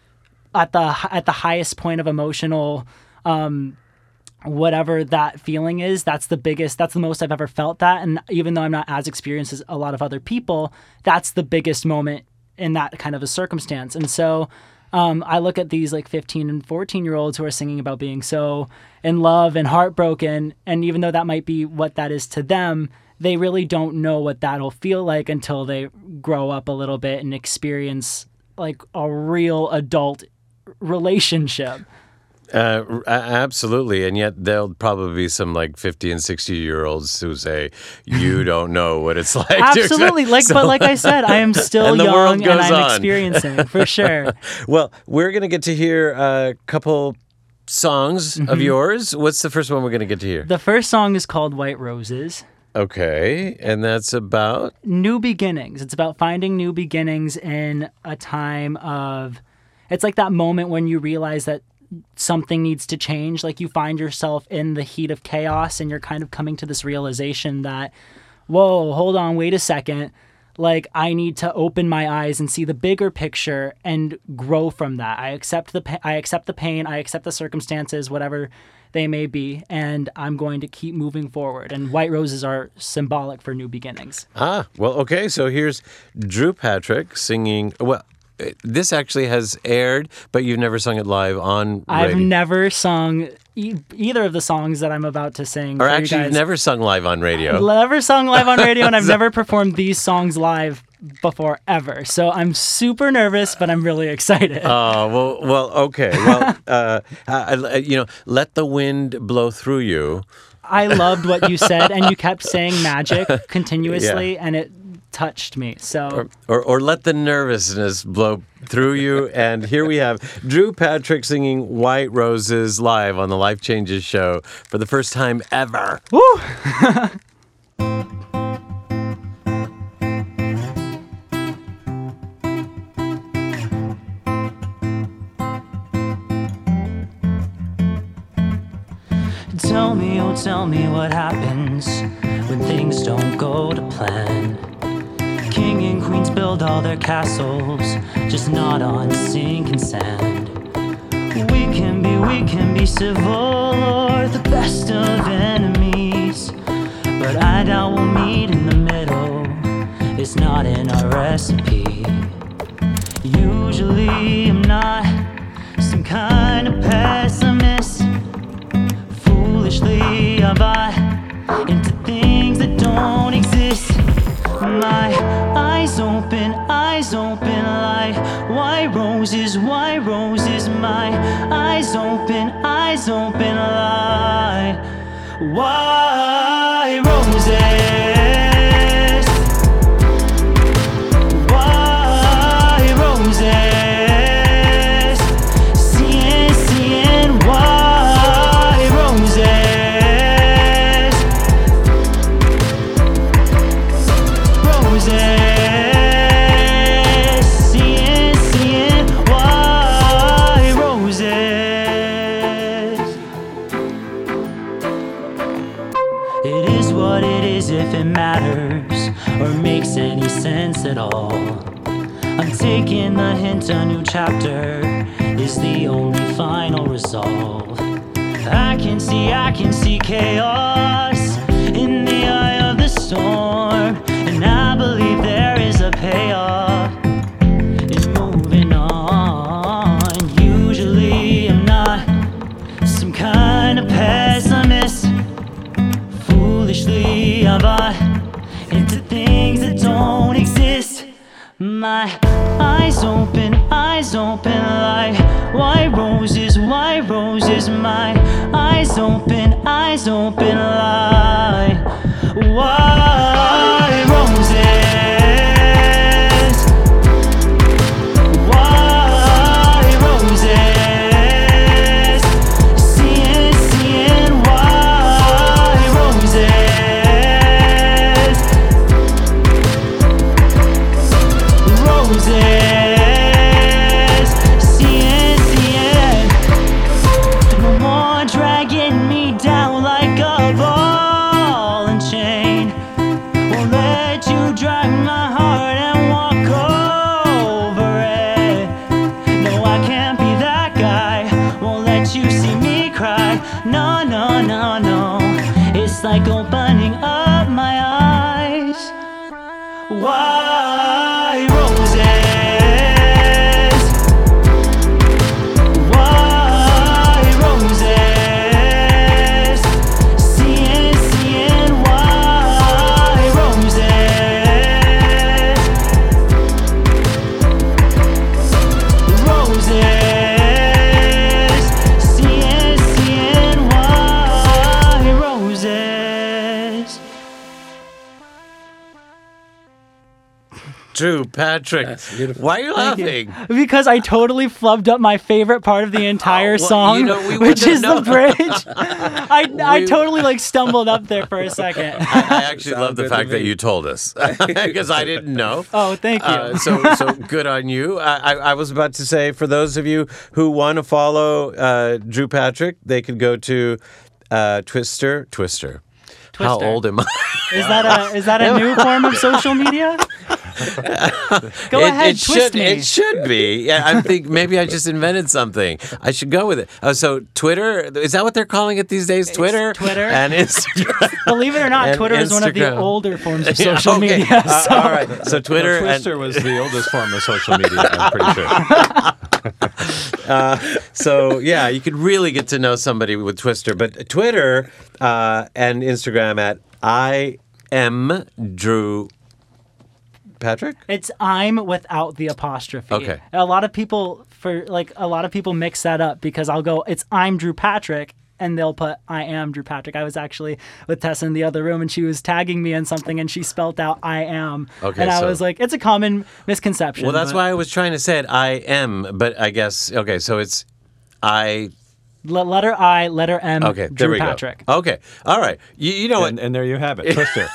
at the at the highest point of emotional, um, whatever that feeling is. That's the biggest. That's the most I've ever felt that. And even though I'm not as experienced as a lot of other people, that's the biggest moment in that kind of a circumstance. And so. Um, I look at these like fifteen and fourteen year olds who are singing about being so in love and heartbroken. And even though that might be what that is to them, they really don't know what that'll feel like until they grow up a little bit and experience like a real adult relationship. Uh, absolutely, and yet there'll probably be some like fifty and sixty year olds who say you don't know what it's like. Absolutely, like so, but like I said, I am still and young and I'm on. experiencing for sure. Well, we're gonna get to hear a couple songs mm-hmm. of yours. What's the first one we're gonna get to hear? The first song is called White Roses. Okay, and that's about new beginnings. It's about finding new beginnings in a time of. It's like that moment when you realize that. Something needs to change, like you find yourself in the heat of chaos and you're kind of coming to this realization that, whoa, hold on, wait a second. like I need to open my eyes and see the bigger picture and grow from that. I accept the pa- I accept the pain, I accept the circumstances, whatever they may be, and I'm going to keep moving forward. And white roses are symbolic for new beginnings. Ah, well, okay. So here's Drew Patrick singing. Well, this actually has aired, but you've never sung it live on radio. I've never sung e- either of the songs that I'm about to sing. Or for actually, you you've guys. never sung live on radio. I've never sung live on radio, and I've never performed these songs live before ever. So I'm super nervous, but I'm really excited. Oh, well, well, okay. Well, uh, uh, you know, let the wind blow through you. I loved what you said, and you kept saying magic continuously, Yeah. and it touched me. So, Or, or, or let the nervousness blow through you. And here we have Drew Patrick singing White Roses live on the Life Changes show for the first time ever. woo! Tell me, oh tell me what happens when things don't go to plan. King and queens build all their castles, just not on sinking sand. We can be, we can be civil or the best of enemies, but I doubt we'll meet in the middle. It's not in our recipe. Usually I'm not some kind of pessimist. Foolishly I buy into things that don't exist. My eyes open, eyes open like white roses, white roses. My eyes open, eyes open like white roses. White roses. Seeing, seeing white roses. Seeing, seeing white roses. It is what it is if it matters or makes any sense at all. I'm taking the hint, a new chapter is the only final resolve. I can see, I can see chaos in the eye of the storm, and I believe there is a payoff in moving on. Usually I'm not some kind of pessimist. Foolishly I buy into things that don't exist. My eyes open, eyes open like white roses, white roses. My eyes open, eyes open like white roses. White roses. Seeing, seeing white roses. Roses. Seeing, seeing. No more dragging me down like a ball and chain. Won't let you drag my heart and walk over it. No, I can't be that guy. Won't let you see me cry. No, no, no, no. It's like opening up my eyes. White roses. White roses. Seeing, seeing white roses. Roses. Seeing, seeing white roses. Drew Patrick. That's beautiful. Why are you Thank laughing? you. Because I totally flubbed up my favorite part of the entire Oh, well, song, you know, we which wouldn't is the know. bridge. I, I We- totally like stumbled up there for a second. I actually Sound love the good to fact that me. you told us because I didn't know. Oh, thank you. Uh, so, so good on you. I, I, I was about to say, for those of you who want to follow uh, Drew Patrick, they could go to uh, Twister. Twister. How Twister. old am I? Is that a is that a new form of social media? Go it, ahead, it twist should, me. It should be. Yeah, I think maybe I just invented something. I should go with it. Oh, so Twitter, is that what they're calling it these days? Twitter? Twitter. And Instagram. Believe it or not, And Twitter is one of the Instagram. older forms of Yeah, social okay. media. Uh, so. all right. So Twitter Well, and Twister was the oldest form of social media, I'm pretty sure. Uh, so yeah, you could really get to know somebody with Twister. But Twitter uh, and Instagram at I am Drew Patrick. It's I'm without the apostrophe. Okay. A lot of people for like a lot of people mix that up because I'll go it's I'm Drew Patrick and they'll put I am Drew Patrick. I was actually with Tessa in the other room and she was tagging me in something and she spelled out I am. Okay, and I so- was like, it's a common misconception. Well, that's but why I was trying to say it. I am, but I guess okay. So it's I. le- letter I, letter M, Okay, Drew there we Patrick. go. Okay, all right. You, you know what? And, and there you have it, Twister.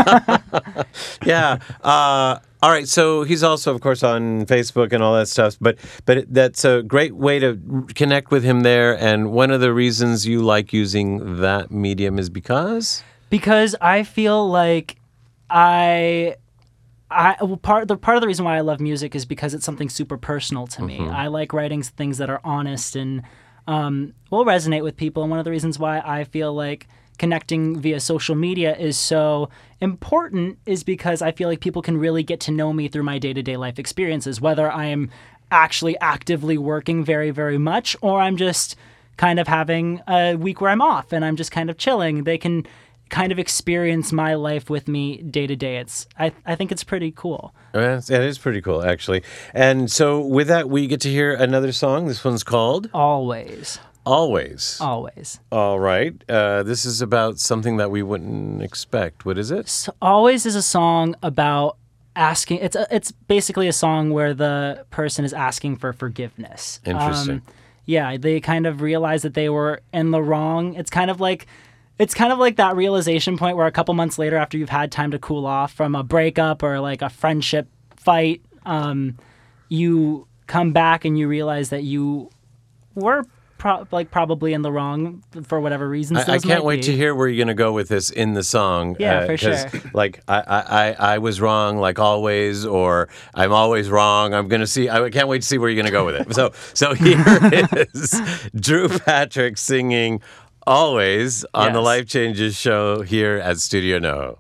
Yeah. Uh, all right. So he's also, of course, on Facebook and all that stuff. But but it- that's a great way to connect with him there. And one of the reasons you like using that medium is because Because I feel like I I well, part the part of the reason why I love music is because it's something super personal to me. I like writing things that are honest and um, will resonate with people. And one of the reasons why I feel like connecting via social media is so important is because I feel like people can really get to know me through my day-to-day life experiences, whether I am actually actively working very, very much or I'm just kind of having a week where I'm off and I'm just kind of chilling. They can kind of experience my life with me day to day. It's I I think it's pretty cool. Yeah, it is pretty cool, actually. And so with that, we get to hear another song. This one's called Always. Always. Always. All right. Uh, this is about something that we wouldn't expect. What is it? So Always is a song about asking it's a, it's basically a song where the person is asking for forgiveness. Interesting. Um, yeah, they kind of realize that they were in the wrong. It's kind of like It's kind of like that realization point where a couple months later, after you've had time to cool off from a breakup or like a friendship fight, um, you come back and you realize that you were pro- like probably in the wrong for whatever reasons. I, I those can't might wait be. to hear where you're going to go with this in the song. Yeah, for 'cause, sure. Like, I, I, I I was wrong, like always, or I'm always wrong. I'm going to see, I can't wait to see where you're going to go with it. So, so here is Drew Patrick singing Always on the Yes. Life Changes show here at Studio NoHo.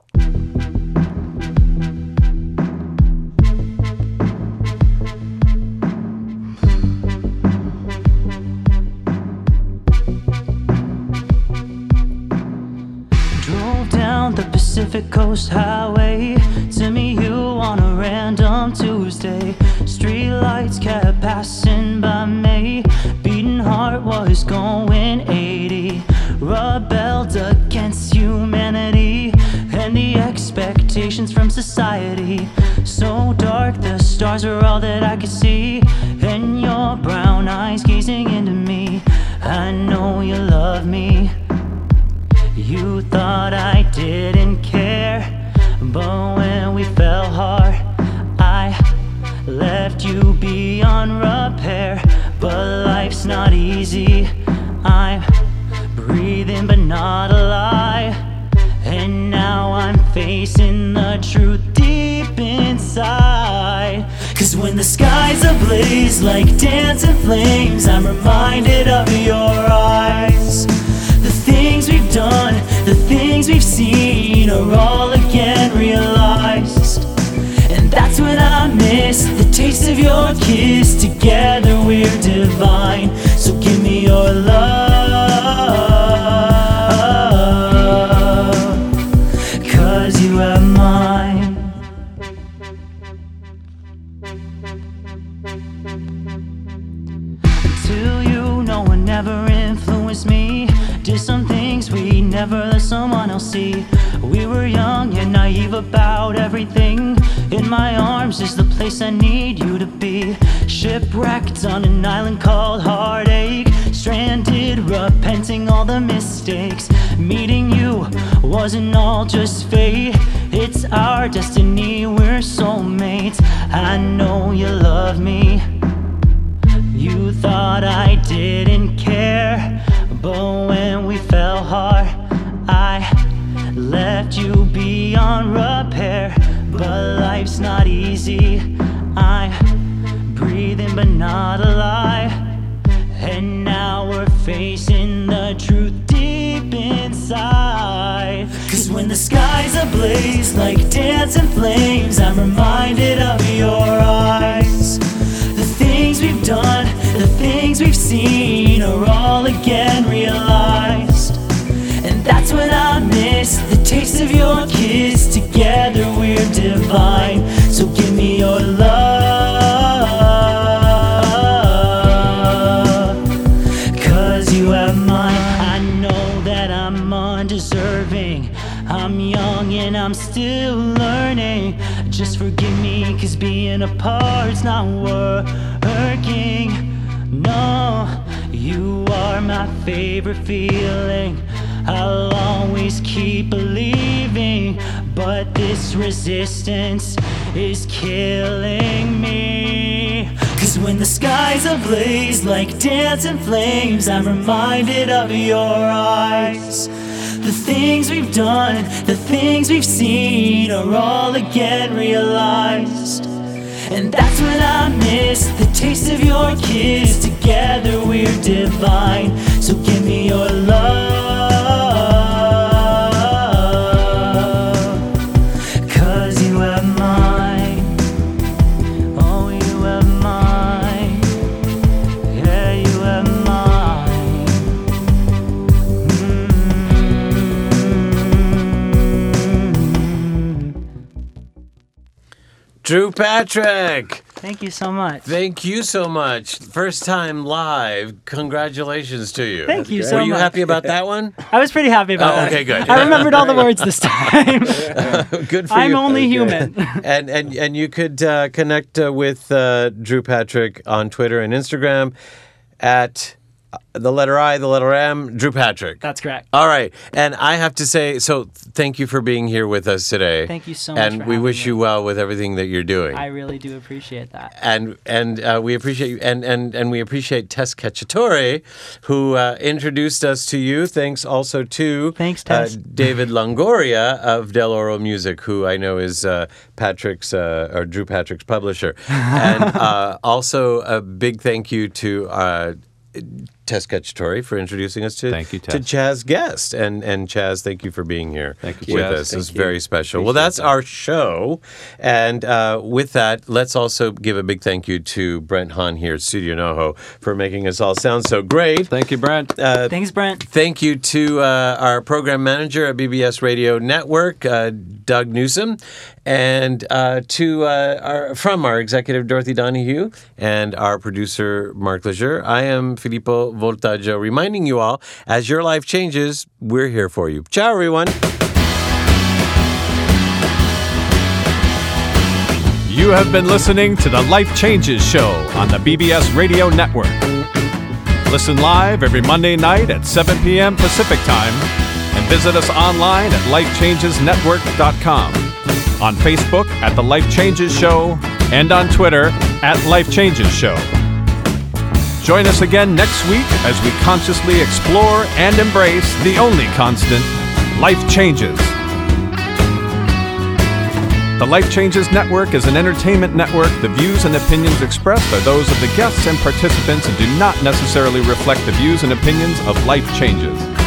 Drove down the Pacific Coast Highway to meet you on a random Tuesday. Street lights kept passing by me. Beating heart was going eighty. Rebelled against humanity and the expectations from society. So dark, the stars are all that I could see, and your brown eyes gazing into me. I know you love me. You thought I didn't care, but when we fell hard, I left you beyond repair. But life's not easy. I'm breathing but not alive, and now I'm facing the truth deep inside. Cause when the skies ablaze like dancing flames, I'm reminded of your eyes. The things we've done, the things we've seen are all again realized. And that's when I miss the taste of your kiss. Together we're divine. So give me your love, cause you have mine. Until you, no one ever influenced me. Did some things we never let someone else see. We were young and naive about everything. In my arms is the place I need you to be. Shipwrecked on an island called heartache. Stranded, repenting all the mistakes. Meeting you wasn't all just fate. It's our destiny, we're soulmates. I know you love me. You thought I didn't care, but when we fell hard, I left you beyond repair. But life's not easy. I'm breathing but not alive. And now we're facing the truth deep inside. Cause when the skies ablaze like dancing flames, I'm reminded of your eyes. The things we've done, the things we've seen are all again realized. And that's when I miss the taste of your kiss. Together we're divine. So give me your love, cause you have mine. I know that I'm undeserving. I'm young and I'm still learning. Just forgive me, cause being apart's not working. No, you are my favorite feeling. I'll always keep believing, but this resistance is killing me. Cause when the skies ablaze like dancing flames, I'm reminded of your eyes. The things we've done, the things we've seen are all again realized. And that's when I miss the taste of your kiss. Together we're divine. So give me your love, cause you have mine. Oh, you have mine. Yeah, you have mine. Mm-hmm. Drew Patrick! Thank you so much. Thank you so much. First time live. Congratulations to you. Thank you so Were you much. happy about that one? I was pretty happy about Oh, that. okay, good. I remembered all the words this time. Good for I'm you. only human. and and and you could uh, connect uh, with uh, Drew Patrick on Twitter and Instagram at the letter I, the letter M, Drew Patrick. That's correct. All right. And I have to say, so thank you for being here with us today. Thank you so much And for we having wish me. you well with everything that you're doing. I really do appreciate that. And and uh, we appreciate you, and, and, and we appreciate Tess Cacciatore, who uh, introduced us to you. Thanks also to Thanks, Tess. Uh, David Longoria of Del Oro Music, who I know is uh, Patrick's uh, or Drew Patrick's publisher. And uh, also a big thank you to uh, Tess Cacciatore for introducing us to, Thank you, to Tess. Chaz Guest. And and Chaz, thank you for being here Thank you, with Chaz. us. Thank It's you. very special. Well, Appreciate that's that. our show. And uh, with that, let's also give a big thank you to Brent Hahn here at Studio NoHo for making us all sound so great. Thank you, Brent. Uh, Thanks, Brent. Thank you to uh, our program manager at B B S Radio Network, uh, Doug Newsom, and uh, to uh, our, from our executive Dorothy Donahue and our producer Mark Lejeune. I am Filippo Voltaggio, reminding you all, as your life changes, we're here for you. Ciao, everyone. You have been listening to the Life Changes Show on the B B S Radio Network. Listen live every Monday night at seven p.m. Pacific Time and visit us online at life changes network dot com, on Facebook at The Life Changes Show, and on Twitter at Life Changes Show. Join us again next week as we consciously explore and embrace the only constant, life changes. The Life Changes Network is an entertainment network. The views and opinions expressed are those of the guests and participants and do not necessarily reflect the views and opinions of Life Changes.